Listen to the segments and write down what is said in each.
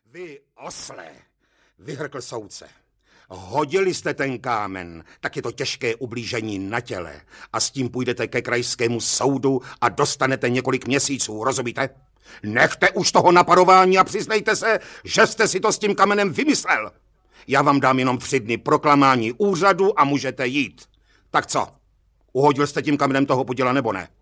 Vy osle, vyhrkl soudce. Hodili jste ten kámen, tak je to těžké ublížení na těle a s tím půjdete ke krajskému soudu a dostanete několik měsíců, rozumíte? Nechte už toho napadování a přiznejte se, že jste si to s tím kamenem vymyslel. Já vám dám jenom 3 dny proklamání úřadu a můžete jít. Tak co? Uhodil jste tím kamenem toho poděla nebo ne?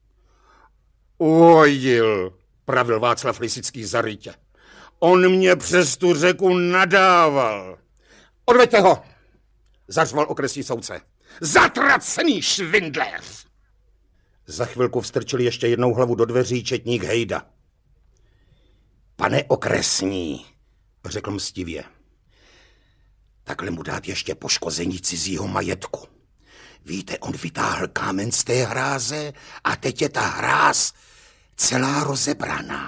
Uhodil, pravil Václav Lisický zarytě. On mě přes tu řeku nadával. Odveďte ho, zařval okresní soudce. Zatracený švindléř! Za chvilku vstrčil ještě jednou hlavu do dveří četník Hejda. Pane okresní, řekl mstivě, takhle mu dát ještě poškození cizího majetku. Víte, on vytáhl kámen z té hráze a teď je ta hráz celá rozebraná.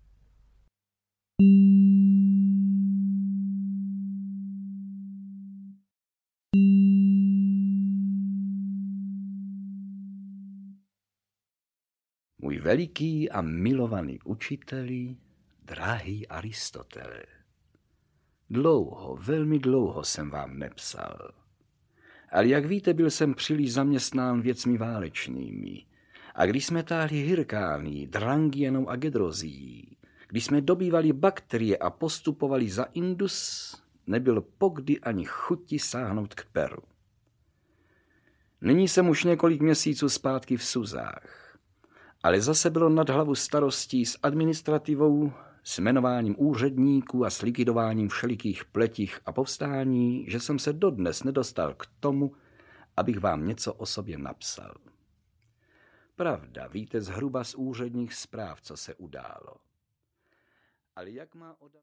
Můj veliký a milovaný učiteli, drahý Aristotele. Dlouho, velmi dlouho jsem vám nepsal. Ale jak víte, byl jsem příliš zaměstnán věcmi válečnými. A když jsme táhli Hyrkány, Drangienou a Gedrozií, když jsme dobývali bakterie a postupovali za Indus, nebyl pokdy ani chuti sáhnout k peru. Nyní jsem už několik měsíců zpátky v Suzách. Ale zase bylo nad hlavu starostí s administrativou, s jmenováním úředníků a s likvidováním všelikých pletích a povstání, že jsem se dodnes nedostal k tomu, abych vám něco o sobě napsal. Pravda, víte zhruba z úředních zpráv, co se událo. Ale jak má